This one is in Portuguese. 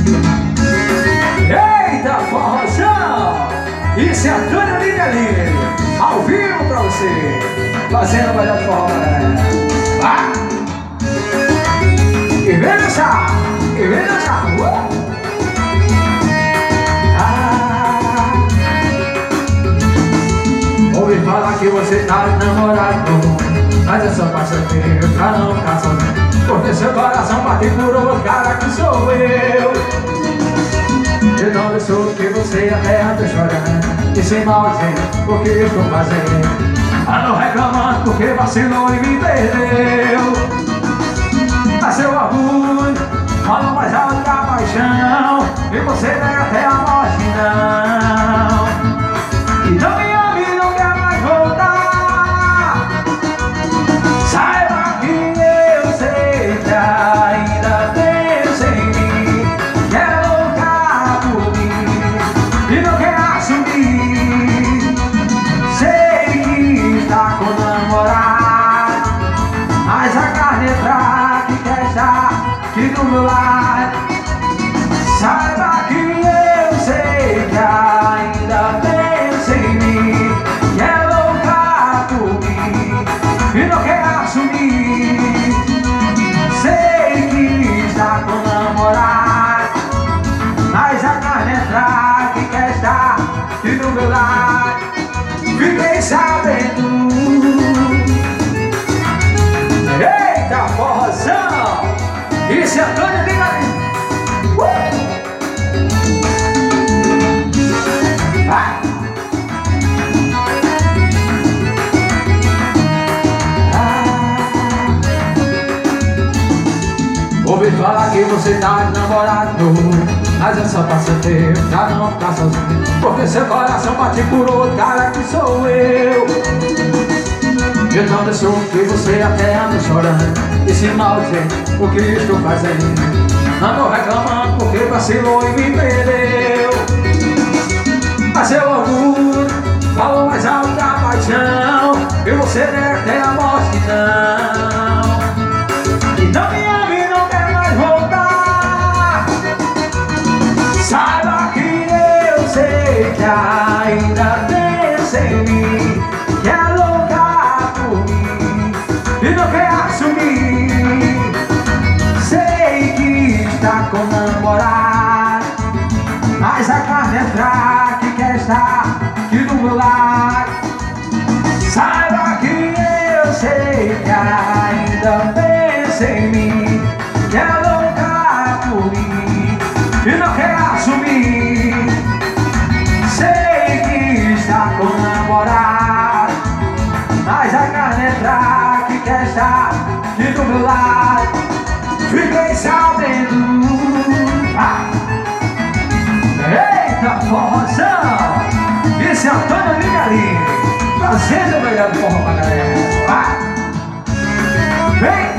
Eita, forrozão! Isso é Antônio Ligali, ao vivo pra você, fazendo o melhor forró, galera. Vai! E vem dançar! E vem dançar! Ouvi falar que você tá namorado, mas é só passatempo pra não ficar sozinho. Porque seu coração bate por outro cara que sou eu. Eu não deixo que você até anda chorando e sem maldito, o que eu estou fazendo? Ando reclamando porque vacilou e me perdeu. Mas seu orgulho fala mais alto que a paixão, e você nega até a morte não. E não me ama e não quer mais voltar. Saiba que eu sei que ainda pensa em mim, que é louca por mim e não quer assumir. Sei que está com namorado, mas a carne é fraca e quer estar aqui do meu lado. Saiba que eu sei que ainda pensa em mim, que é louca por mim e não quer assumir. Sei que está com namorado, mas a carne é fraca e quer estar aqui do meu lado. Fiquei sabendo. Eita, forrozão! Isso é Antônio Ligali. Ouvi falar que você tá namorado, mas é só passatempo pra não ficar sozinho. Porque seu coração bate por outro cara que sou eu. Eu não deixo que você até anda chorando e se maldizendo, o que estou fazendo? Ando reclamando porque vacilou e me perdeu. Mas seu orgulho falou mais alto que a paixão, e você nega até a morte não. E não me ama e não quer mais voltar. Saiba que eu sei que ainda pensa em mim, que é louca por mim e não quer assumir. Sei que está com namorado, mas a carne é fraca e quer estar aqui do meu lado. Saiba que eu sei que ainda pensa em mim, que é louca por mim e não quer assumir. Sei que está com namorado, mas a carne é fraca e quer estar aqui do meu lado. Fiquei sabendo. Eita, forrozão! Isso é Antônio Ligali, fazendo o melhor do forró pra galera. Vem!